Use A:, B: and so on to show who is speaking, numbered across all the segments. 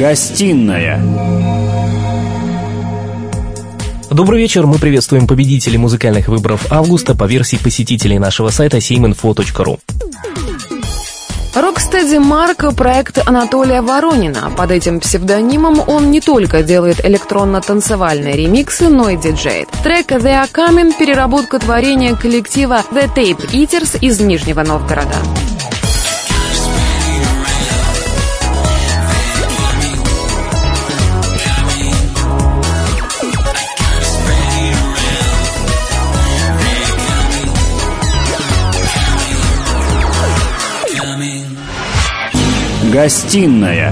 A: Гостиная.
B: Добрый вечер, мы приветствуем победителей музыкальных выборов августа по версии посетителей нашего сайта seiminfo.ru.
C: Rocksteady Mark — проект Анатолия Воронина. Под этим псевдонимом он не только делает электронно-танцевальные ремиксы, но и диджеет. Трек «They Are Coming» — переработка творения коллектива The Tape Eaters из Нижнего Новгорода.
A: Гостиная.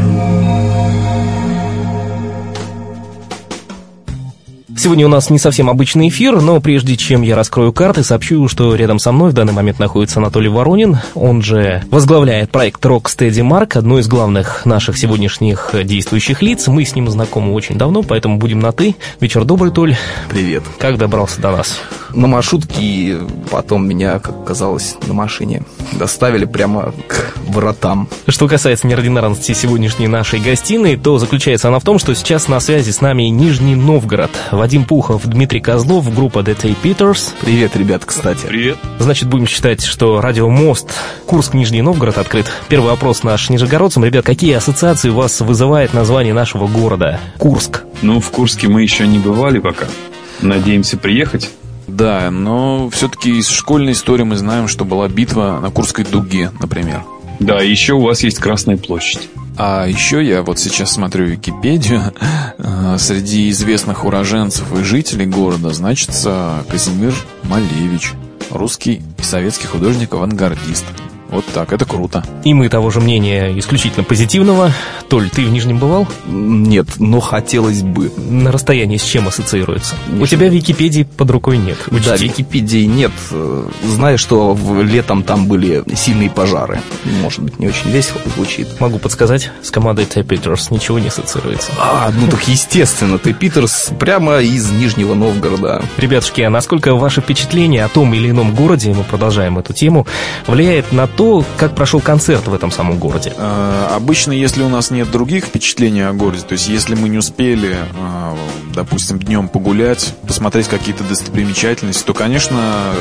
B: Сегодня у нас не совсем обычный эфир, но прежде чем я раскрою карты, сообщу, что рядом со мной в данный момент находится Анатолий Воронин. Он же возглавляет проект Rocksteady Mark, одно из главных наших сегодняшних действующих лиц. Мы с ним знакомы очень давно, поэтому будем на «ты». Вечер добрый, Толь.
D: Привет.
B: Как добрался до нас?
D: На маршрутке, и потом меня, как оказалось, на машине доставили прямо к воротам.
B: Что касается неординарности сегодняшней нашей гостиной, то заключается она в том, что сейчас на связи с нами Нижний Новгород. Вадим Пухов, Дмитрий Козлов, группа The Tape Eaters.
D: Привет, ребят, кстати.
B: Привет. Значит, будем считать, что радиомост Курск-Нижний Новгород открыт. Первый вопрос наш нижегородцам. Ребят, какие ассоциации у вас вызывает название нашего города? Курск.
E: Ну, в Курске мы еще не бывали пока. Надеемся приехать.
F: Да, но все-таки из школьной истории мы знаем, что была битва на Курской дуге, например.
E: Да, еще у вас есть Красная площадь.
F: А еще я вот сейчас смотрю Википедию. Среди известных уроженцев и жителей города значится Казимир Малевич, русский и советский художник-авангардист. Вот так, это круто.
B: И мы того же мнения, исключительно позитивного. Толь, ты в Нижнем бывал?
D: Нет, но хотелось бы.
B: На расстоянии с чем ассоциируется? У тебя Википедии под рукой нет. Учти.
D: Да, Википедии нет. Знаю, что летом там были сильные пожары. Может быть, не очень весело звучит.
B: Могу подсказать, с командой Tape Eaters ничего не ассоциируется.
D: Ну так естественно, Tape Eaters прямо из Нижнего Новгорода.
B: Ребятушки, а насколько ваше впечатление о том или ином городе, мы продолжаем эту тему, влияет на то, как прошел концерт в этом самом городе?
F: Обычно, если у нас нет других впечатлений о городе, то есть если мы не успели, допустим, днем погулять, посмотреть какие-то достопримечательности, то, конечно,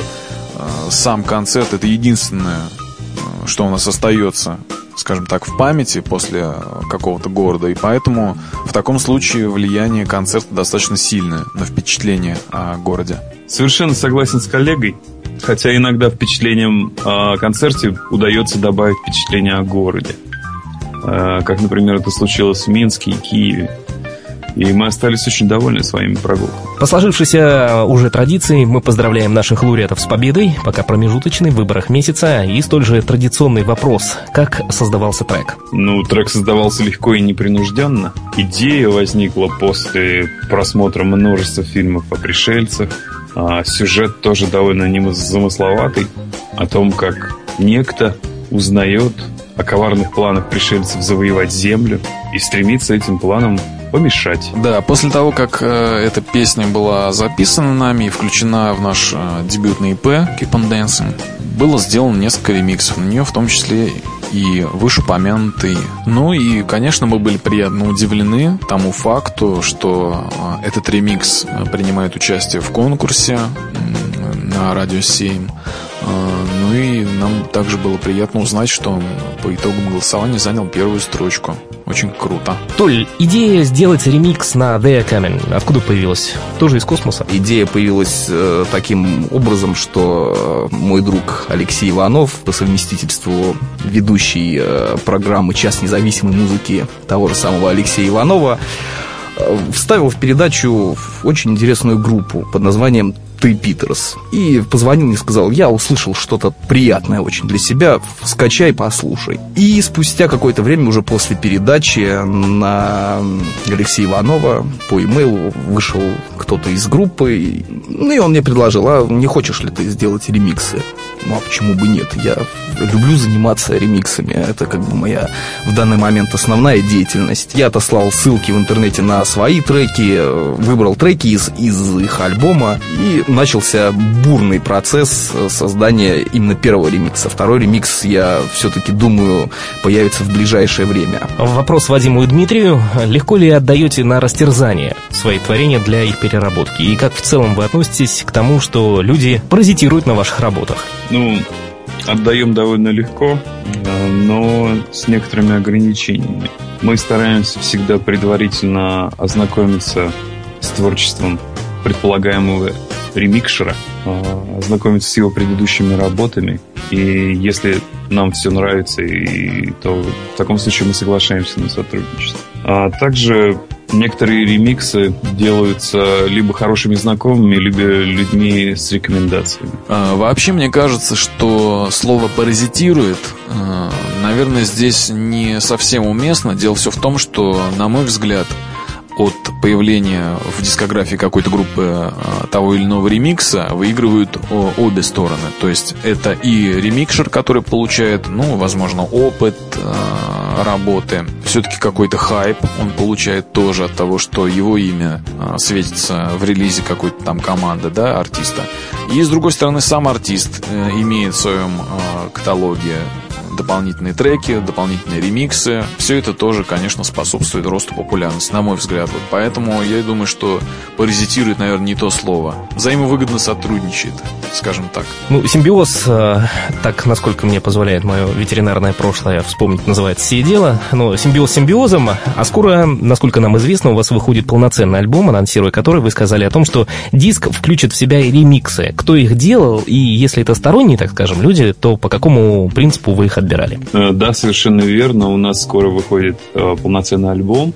F: сам концерт — это единственное, что у нас остается, скажем так, в памяти после какого-то города. И поэтому в таком случае влияние концерта достаточно сильное на впечатление о городе.
E: Совершенно согласен с коллегой. Хотя иногда впечатлением о концерте удается добавить впечатление о городе. Как, например, это случилось в Минске и Киеве. И мы остались очень довольны своими прогулками.
B: По сложившейся уже традиции мы поздравляем наших лауреатов с победой, пока промежуточный в выборах месяца. И столь же традиционный вопрос: как создавался трек?
E: Ну, трек создавался легко и непринужденно. Идея возникла после просмотра множества фильмов о пришельцах. Сюжет тоже довольно незамысловатый, о том, как некто узнает о коварных планах пришельцев завоевать Землю и стремится этим планам помешать.
F: Да, после того, как эта песня была записана нами и включена в наш дебютный EP Keep on Dancing, было сделано несколько ремиксов на нее, в том числе и вышеупомянутый. Ну и, конечно, мы были приятно удивлены тому факту, что этот ремикс принимает участие в конкурсе на Радио 7. Ну и нам также было приятно узнать, что он по итогам голосования занял первую строчку. Очень круто.
B: Толь, идея сделать ремикс на They Are Coming откуда появилась? Тоже из космоса?
D: Идея появилась таким образом, что мой друг Алексей Иванов, по совместительству ведущий программы «Час независимой музыки» того же самого Алексея Иванова, вставил в передачу очень интересную группу под названием Tape Eaters. И позвонил мне и сказал: я услышал что-то приятное очень для себя, скачай, послушай. И спустя какое-то время, уже после передачи, на Алексея Иванова по имейлу вышел кто-то из группы. Ну и он мне предложил: а не хочешь ли ты сделать ремиксы? Ну а почему бы нет? Я люблю заниматься ремиксами. Это как бы моя в данный момент основная деятельность. Я отослал ссылки в интернете на свои треки, выбрал треки из их альбома и начался бурный процесс создания именно первого ремикса. Второй ремикс, я все-таки думаю, появится в ближайшее время.
B: Вопрос Вадиму и Дмитрию. Легко ли отдаете на растерзание свои творения для их переработки? И как в целом вы относитесь к тому, что люди паразитируют на ваших работах?
E: Отдаем довольно легко, но с некоторыми ограничениями. Мы стараемся всегда предварительно ознакомиться с творчеством предполагаемого ремикшера, ознакомиться с его предыдущими работами. И если нам все нравится, то в таком случае мы соглашаемся на сотрудничество. А также некоторые ремиксы делаются либо хорошими знакомыми, либо людьми с рекомендациями.
F: Вообще, мне кажется, что слово «паразитирует», наверное, здесь не совсем уместно. Дело все в том, что, на мой взгляд, от появления в дискографии какой-то группы того или иного ремикса выигрывают обе стороны. То есть это и ремикшер, который получает, возможно, опыт работы, все-таки какой-то хайп он получает тоже от того, что его имя светится в релизе какой-то там команды, да, артиста. И с другой стороны, сам артист имеет в своем каталоге дополнительные треки, дополнительные ремиксы. Все это тоже, конечно, способствует росту популярности, на мой взгляд. Вот поэтому я думаю, что паразитирует, наверное, не то слово. Взаимовыгодно сотрудничает, скажем так.
B: Симбиоз, так, насколько мне позволяет мое ветеринарное прошлое вспомнить, называется «Сие дело». Но симбиоз симбиозом. А скоро, насколько нам известно, у вас выходит полноценный альбом, анонсируя который вы сказали о том, что диск включит в себя и ремиксы. Кто их делал? И если это сторонние, так скажем, люди, то по какому принципу вы их отбирали?
E: Да, совершенно верно. У нас скоро выходит полноценный альбом,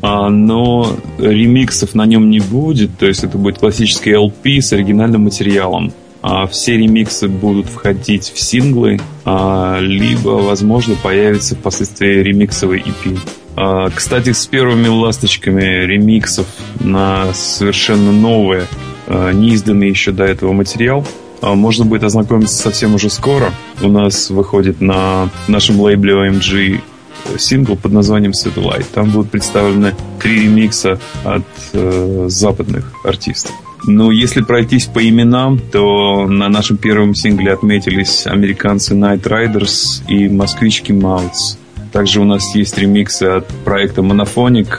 E: но ремиксов на нем не будет. То есть это будет классический LP с оригинальным материалом. Все ремиксы будут входить в синглы, либо, возможно, появится впоследствии ремиксовый EP. Кстати, с первыми ласточками ремиксов на совершенно новые, неизданный еще до этого материал можно будет ознакомиться совсем уже скоро. У нас выходит на нашем лейбле OMG сингл под названием Satellite. Там будут представлены 3 ремикса от западных артистов. Если пройтись по именам, то на нашем первом сингле отметились американцы Night Riders и москвички Mouths. Также у нас есть ремиксы от проекта Monophonic,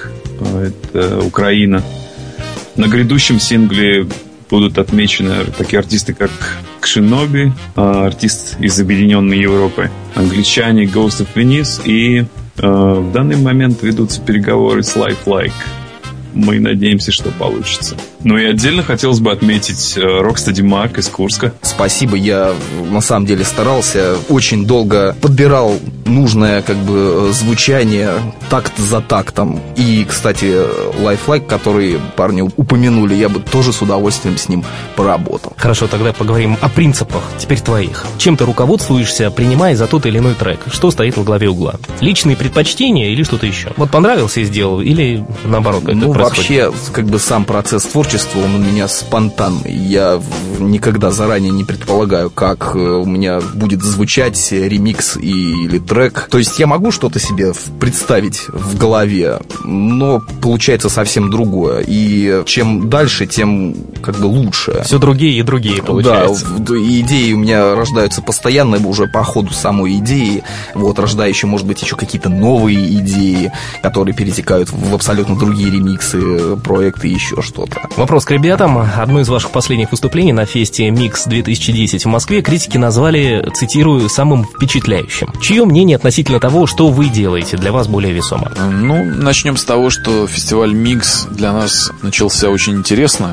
E: это Украина. На грядущем сингле будут отмечены такие артисты, как Кшиноби, артист из Объединенной Европы, англичане Ghost of Venice, и в данный момент ведутся переговоры с Lifelike. Мы надеемся, что получится. И отдельно хотелось бы отметить Rocksteady Mark из Курска.
D: Спасибо, я на самом деле старался, очень долго подбирал нужное звучание, такт за тактом. И, кстати, Lifelike, который парни упомянули, я бы тоже с удовольствием с ним поработал.
B: Хорошо, тогда поговорим о принципах, теперь твоих. Чем ты руководствуешься, принимая за тот или иной трек? Что стоит во главе угла? Личные предпочтения или что-то еще? Понравился и сделал, или наоборот?
D: Вообще, сам процесс творчества, он у меня спонтанный. Я никогда заранее не предполагаю, как у меня будет звучать ремикс или трек. То есть я могу что-то себе представить в голове, но получается совсем другое. И чем дальше, тем лучше.
B: Все другие и другие, получается.
D: Да, идеи у меня рождаются постоянно, уже по ходу самой идеи. Рождаю еще, может быть, еще какие-то новые идеи, которые перетекают в абсолютно другие ремиксы, проекты и еще что-то.
B: Вопрос к ребятам. Одно из ваших последних выступлений на фесте Mix 2010 в Москве критики назвали, цитирую, самым впечатляющим. Чье мнение относительно того, что вы делаете, для вас более весомо?
F: Начнем с того, что фестиваль Mix для нас начался очень интересно.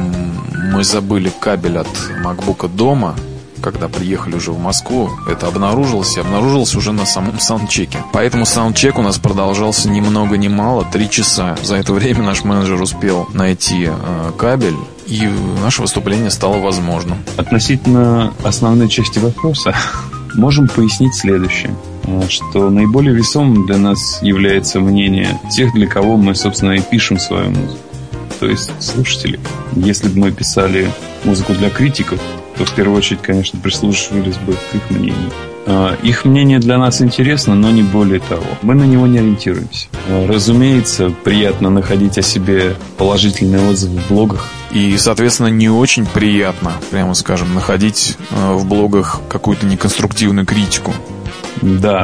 F: Мы забыли кабель от MacBook'а дома, когда приехали уже в Москву. Это обнаружилось уже на самом саундчеке. Поэтому саундчек у нас продолжался ни много ни мало 3 часа. За это время наш менеджер успел найти кабель, и наше выступление стало возможным.
E: Относительно основной части вопроса можем пояснить следующее, что наиболее весомым для нас является мнение тех, для кого мы, собственно, и пишем свою музыку. То есть слушателей. Если бы мы писали музыку для критиков, то в первую очередь, конечно, прислушивались бы к их мнению. Их мнение для нас интересно, но не более того. Мы на него не ориентируемся. Разумеется, приятно находить о себе положительные отзывы в блогах.
F: И, соответственно, не очень приятно, прямо скажем, находить в блогах какую-то неконструктивную критику.
E: Да.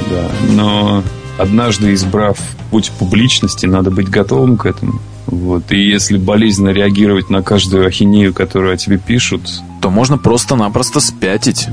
E: Но однажды избрав путь публичности, надо быть готовым к этому. Вот. И если болезненно реагировать на каждую ахинею, которую о тебе пишут,
F: то можно просто-напросто спятить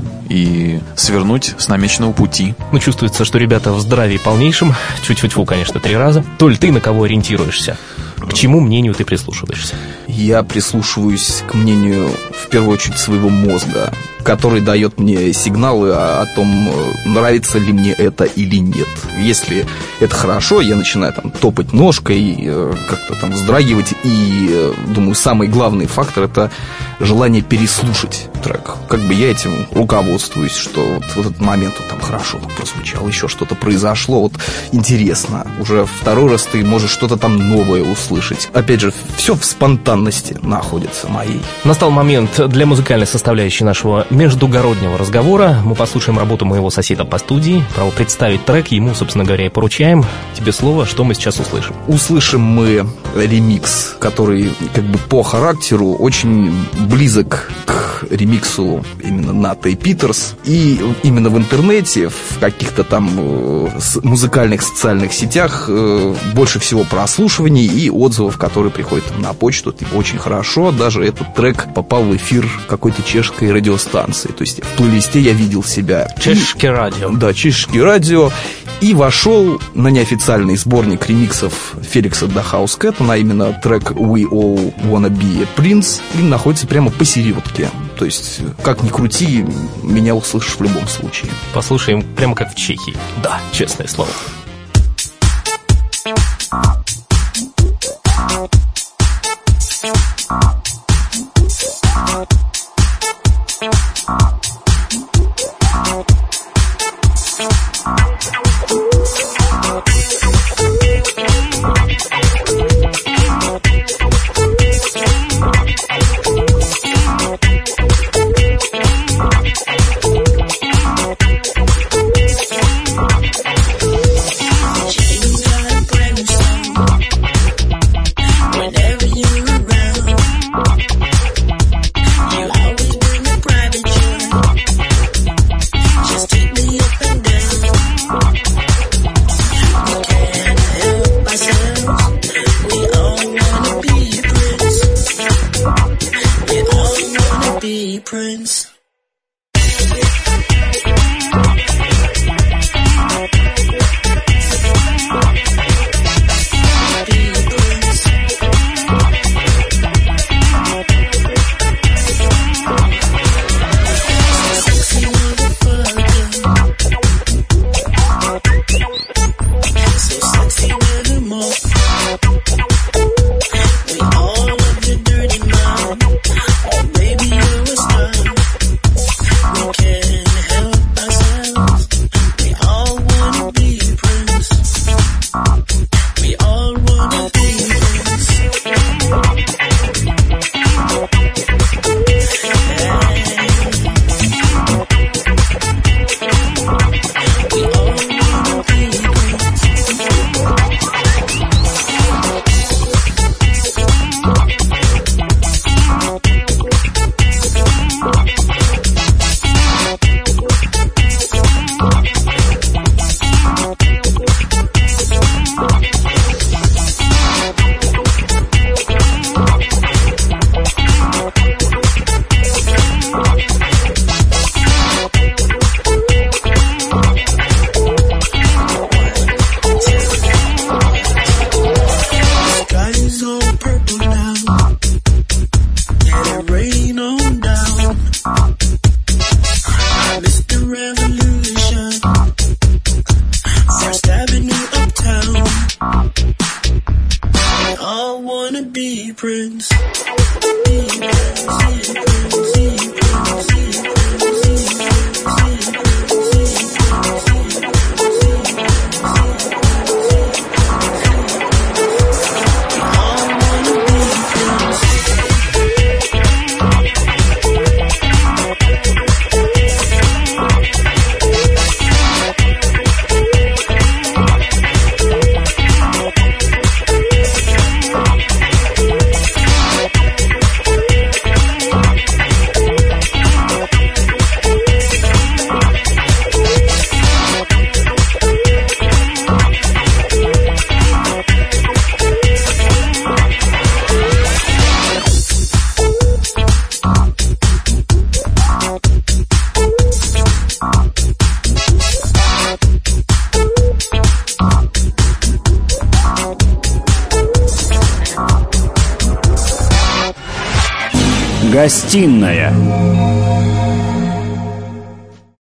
F: и свернуть с намеченного пути.
B: Ну, чувствуется, что ребята в здравии полнейшем. Тьфу-тьфу-тьфу, конечно, 3 раза. Толь, ты на кого ориентируешься? К чему мнению ты прислушиваешься?
D: Я прислушиваюсь к мнению, в первую очередь, своего мозга, который дает мне сигналы о том, нравится ли мне это или нет. Если это хорошо, я начинаю там топать ножкой, как-то там вздрагивать. И, думаю, самый главный фактор — это желание переслушать трек. Как бы я этим руководствуюсь, что вот этот момент вот там хорошо там прозвучал, еще что-то произошло, вот интересно. Уже второй раз ты можешь что-то там новое услышать. Опять же, все в спонтанности находится моей.
B: Настал момент для музыкальной составляющей нашего междугороднего разговора. Мы послушаем работу моего соседа по студии. Право представить трек ему, собственно говоря, и поручаем. Тебе слово, что мы сейчас услышим.
D: Услышим мы ремикс, который как бы по характеру очень близок к ремиксу именно Ната и Питерс. И именно в интернете, в каких-то там музыкальных социальных сетях больше всего прослушиваний и отзывов, которые приходят на почту. Типа, очень хорошо. Даже этот трек попал в эфир какой-то чешской радиостанции. То есть в плейлисте я видел себя.
B: Чешское радио.
D: Да, чешское радио. И вошел на неофициальный сборник ремиксов Феликса да Хаускетана, именно трек We All Wanna Be a Prince, и находится прямо посередке. То есть, как ни крути, меня услышишь в любом случае.
B: Послушаем прямо как в Чехии.
D: Да.
B: Честное слово.
A: Baby, you're a star. We can't help ourselves. Гостиная.